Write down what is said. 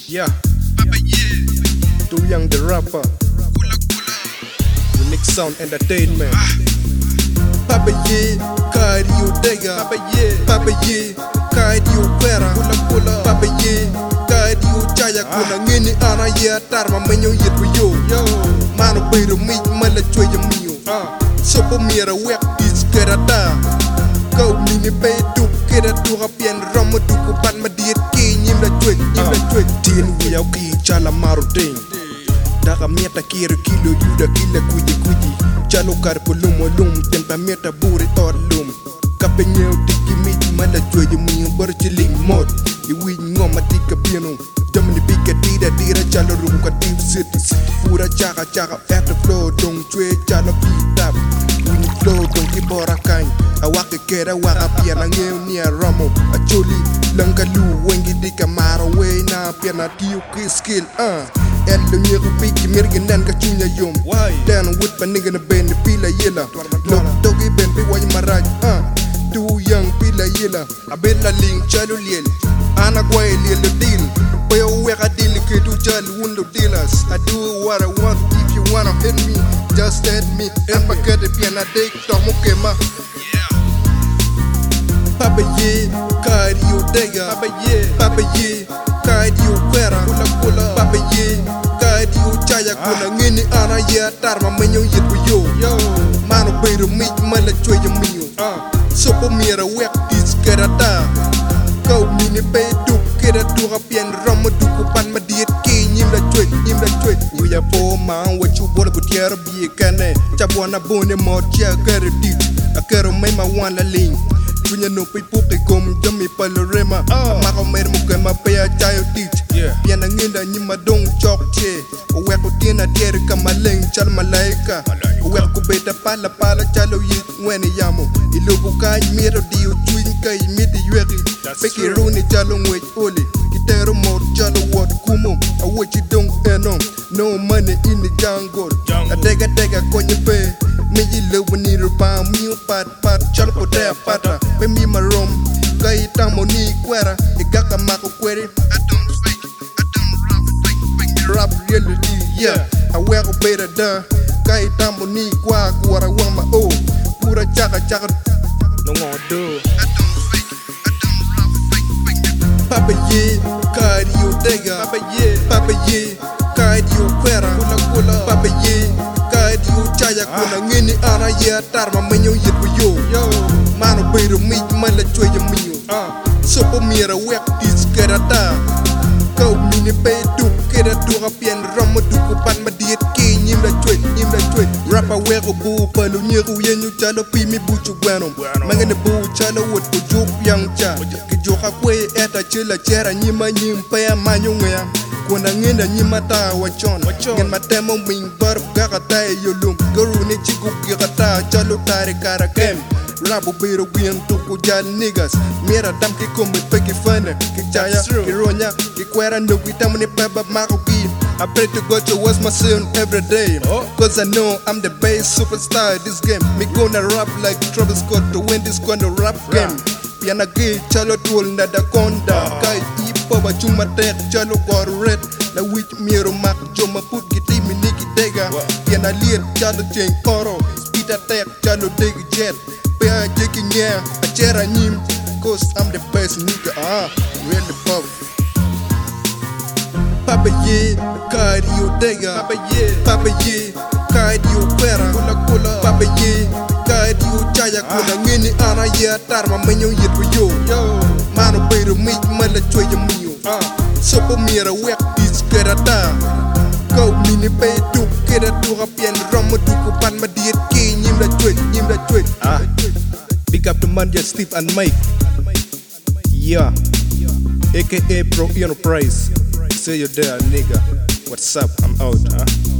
Yeah, Too Young the rapper, Unique Sound Entertainment. Papa Ye, Cardio Dega, Papa Ye, Cardio Quera, Papa Ye, Cardio Chaya Kuna Ngini Ana Ye Tarma Menyo Yetu Yo, Mano Beiro Meat Mala Choya Mio, Sopo Mira Wek is Kerata, Go Mini Bay to Keratu Rapian Rama Duku Pan Madiet King, Yimla Twit, Tin Wiaki Chala Marutin. Daga mieta kiro kilo yuda kila kuji Chalo karpulumo lum tempa mieta buri tor lum Kapenyeo tiki miti mala chweje mwenye barchiling mod Iwi ngoma tika piano Jamani pika tira chalo rum ka deep city Pura chaka after flow dong chwe chalo beat up Wini flow dong kibora kany Awake kera waka piana ngeo nia ramo Acholi langalu wengi dika maro we na piana tiyo ki skill En lo nyego piki mirgi nen ka chunya yom Dan wut pa nigga na ben pila yela Lok dogi ben pi wany maraj Too Young pila yela Abela ling chalo liel Ana kwae liel lo deal Paya weka deal ke tu chalo wundo dealers I do what I want if you wanna hit me Just hit me En pakete piana dek tomo kema Papa Ye, Cardio Dega, Papa Ye, Cardio Quera, Papa Ye, Cardio Chaya Kuna Ngini Ana Ye Tarma Menyo Yetu Yo, Mano Beiro Meat Mala Choya Mio, Sopo Mira Wek is Kerata, Go Mini Bay to Keratu Rapian Rama Duku Pan Madiet King, Yimla Twit, We are poor man, what you bought with your be a cane, Chabuana Bone Mortia Gary Ditch, a Kero Mema Wana Ling. Punya no pipu ke kom jami palerema Mako mer muke mapea chayo teach Piana nginda nyima dong chok che Oweko tina tiere kamaleng chal malaika Oweko beta pala chalo yit weni yamo Ilugu kany miro diyo chuin kay midi yueki Peki runi chalo ngwech oli Kitero mor chalo wot kumo Awechi dong enom No money in the jungle Adega konye pe Meji lewu niru pa miu pat chalo potea pata Pe mi marom Kai tamo ni kwera Igaka mako kweri I don't rap reality yeah I weko beta da Kai tamo ni kwa kuwara wama o Pura chaka No ngodo Papa Ye, Cardio Dega, Papa Ye, Cardio Quera, Papa Ye, Cardio Chaya Kuna Ngini Ana Ye Tarma Menyo Yetu Yo, Mano Beiro Meat Mala Choya Mio, Sopo Mira Wek is Kerata, Go Mini Bay to Keratu Rapian Rama Duku Pan Madiet King, Yimla Twit, Rapper Weko Boo Palu Nyeru Yenyu Chalo Pimi Buchu Guano, Mangane Boo Chalo Wood Pujuk Yang Cha, Kijoka Kwe Eta Chila Chera Nyima Nyimpaya Manyungea, Kuna Nginda Nyimata Wachon, Ngen Matemo Ming Barb Gakata Yolum, Guru Nichiku Gakata, Chalo Tare Karakem. Rabo Biro Gwien Tuku Jal niggas Mira Dam ki kumbe peki fana Ki chaya, ki ronya, ki kwera Nuki tamani peba mako ki I pray to God to watch my son every day Cause I know I'm the best superstar in this game Me gonna rap like Travis Scott to win this kind of rap game Piana gay, chalo tool nada konda Kai ipo ba chuma tek, chalo kor red La wich miro mak, joma put giti mi niki dega Piana liet, chalo cheng koro Spita tek, chalo degi jet Pea taking yeah, a chair and him, cause I'm the best nigga, really powerful. Papa Ye, Cardio Dega, Papa Ye, Cardio Quera, Papa Ye, Cardio Chaya Kuna Ngini Ana Ye Tarma Menyo Yetu Yo, Mano Beiro Meat Mala Choya Mio, Sopo Mira Wek is Kerata, Go Mini Bay to Keratu Rapian Rama Duku Pan Madiet King, Yimla Twit, Big up the man just Steve and Mike. Yeah. AKA Pro Enterprise. Say you there, nigga. What's up? I'm out,